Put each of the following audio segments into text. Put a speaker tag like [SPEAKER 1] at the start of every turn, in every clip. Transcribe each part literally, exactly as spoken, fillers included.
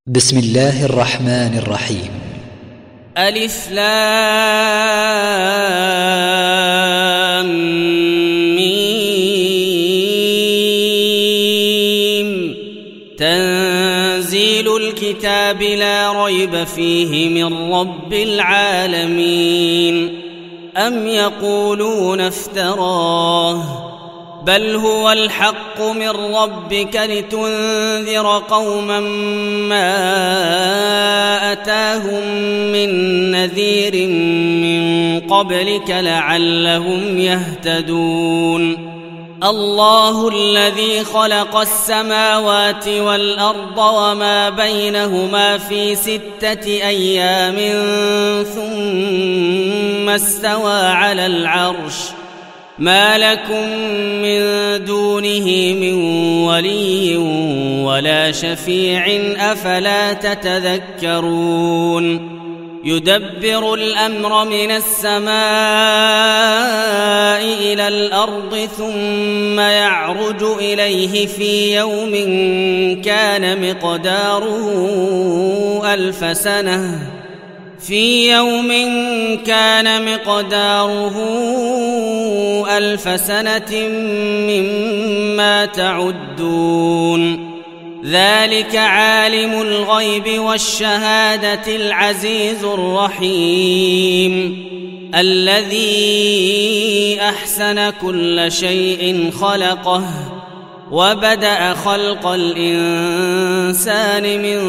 [SPEAKER 1] بسم الله الرحمن الرحيم.
[SPEAKER 2] ألف لام ميم. تنزيل الكتاب لا ريب فيه من رب العالمين. أم يقولون افتراه بل هو الحق من ربك لتنذر قوما ما أتاهم من نذير من قبلك لعلهم يهتدون. الله الذي خلق السماوات والأرض وما بينهما في ستة أيام ثم استوى على العرش ما لكم من دونه من ولي ولا شفيع أفلا تتذكرون. يدبر الأمر من السماء إلى الأرض ثم يعرج إليه في يوم كان مقداره ألف سنة في يوم كان مقداره ألف سنة مما تعدون. ذلك عالم الغيب والشهادة العزيز الرحيم الذي أحسن كل شيء خلقه وبدأ خلق الإنسان من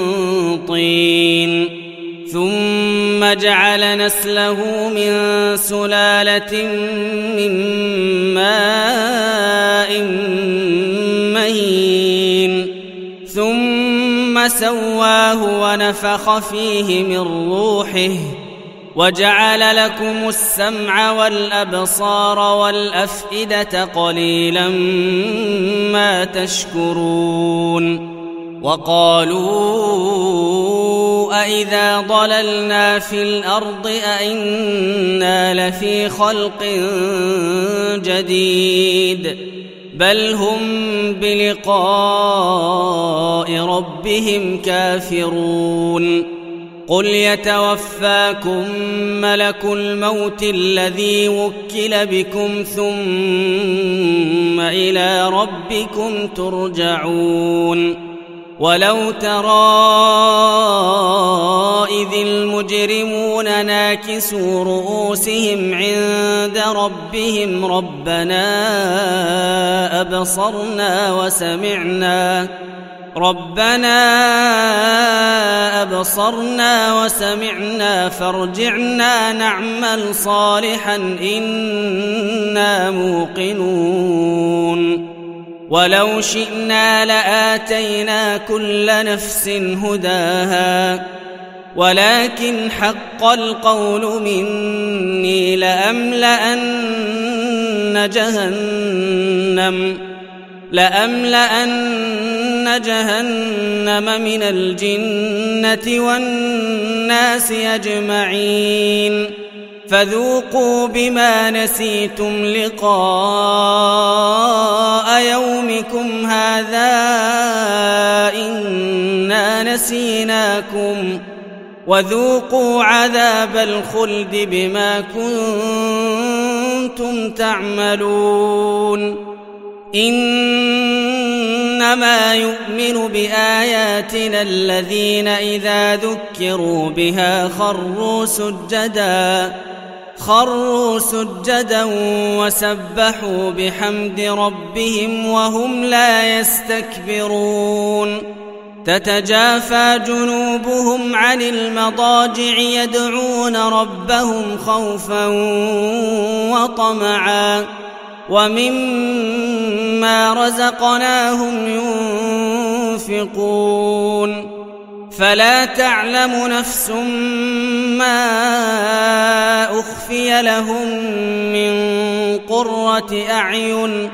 [SPEAKER 2] طين ثم جعل نسله من سلالة من ماء مهين ثم سواه ونفخ فيه من روحه وجعل لكم السمع والأبصار والأفئدة قليلا ما تشكرون. وقالوا أإذا ضللنا في الأرض أإنا لفي خلق جديد بل هم بلقاء ربهم كافرون. قل يتوفاكم ملك الموت الذي وكل بكم ثم إلى ربكم ترجعون. ولو ترى إذ المجرمون ناكسوا رؤوسهم عند ربهم ربنا أبصرنا وسمعنا ربنا أبصرنا وسمعنا فارجعنا نعمل صالحا إنا موقنون. ولو شئنا لآتينا كل نفس هداها ولكن حق القول مني لأملأن جهنم لأملأن جهنم من الجنة والناس أجمعين فذوقوا بما نسيتم لقاء يومكم هذا إنا نسيناكم وذوقوا عذاب الخلد بما كنتم تعملون. إنما يؤمن بآياتنا الذين إذا ذكروا بها خروا سجدا خروا سجدا وسبحوا بحمد ربهم وهم لا يستكبرون. تتجافى جنوبهم عن المضاجع يدعون ربهم خوفا وطمعا ومما رزقناهم ينفقون. فلا تعلم نفس ما أخفي لهم من قرة أعين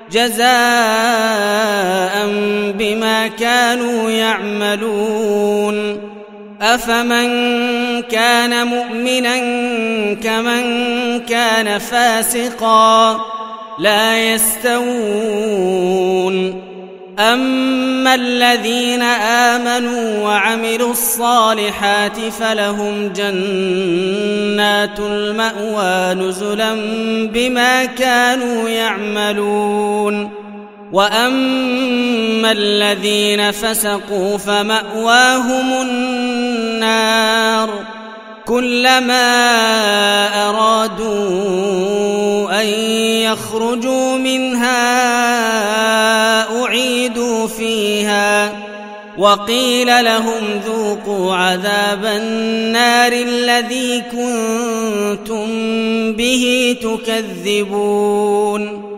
[SPEAKER 2] جزاء بما كانوا يعملون. أفمن كان مؤمنا كمن كان فاسقا لا يستوون أما الذين آمنوا وعملوا الصالحات فلهم جنات المأوى نزلا بما كانوا يعملون وأما الذين فسقوا فمأواهم النار كلما أرادوا أن يخرجوا منها أعيدوا فيها وقيل لهم ذوقوا عذاب النار الذي كنتم به تكذبون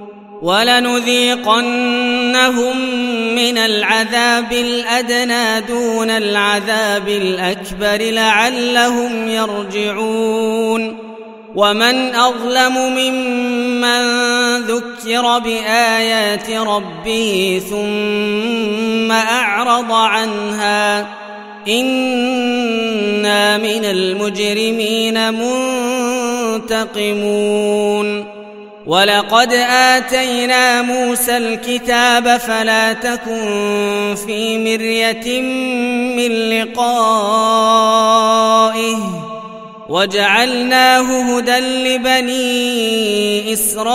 [SPEAKER 2] ولنذيقنهم من العذاب الأدنى دون العذاب الأكبر لعلهم يرجعون ومن أظلم ممن ذكر بآيات ربه ثم أعرض عنها إنا من المجرمين منتقمون ولقد آتينا موسى الكتاب فلا تكن في مرية من لقائه وجعلناه هدى لبني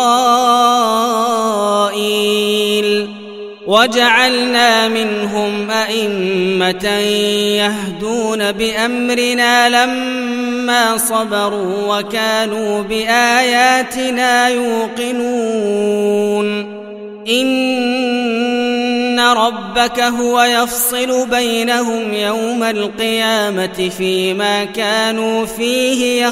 [SPEAKER 2] إسرائيل وجعلنا منهم أئمة يهدون بأمرنا لما صبروا وكانوا بآياتنا يوقنون إن ربك هو يفصل بينهم يوم القيامة فيما كانوا فيه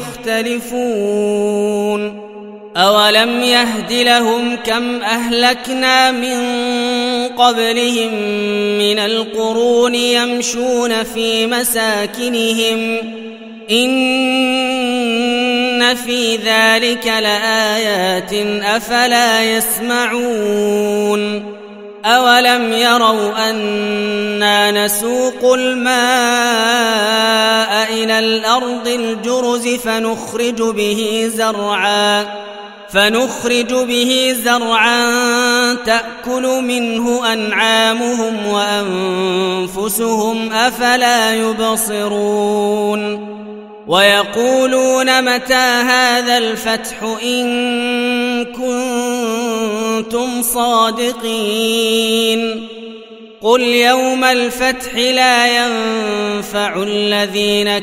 [SPEAKER 2] يختلفون أولم يهد لهم كم أهلكنا من قبلهم من القرون يمشون في مساكنهم إن في ذلك لآيات أفلا يسمعون أولم يروا أنا نسوق الماء إلى الأرض الجرز فنخرج به زرعا فنخرج به زرعا تأكل منه أنعامهم وأنفسهم أفلا يبصرون ويقولون متى هذا الفتح إن كنتم صادقين قل يوم الفتح لا ينفع الذين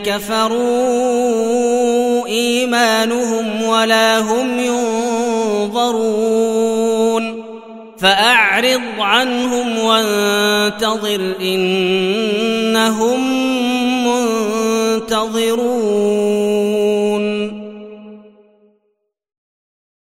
[SPEAKER 2] كفروا إيمانهم ولا هم ينظرون فأعرض عنهم وانتظر إنهم منتظرون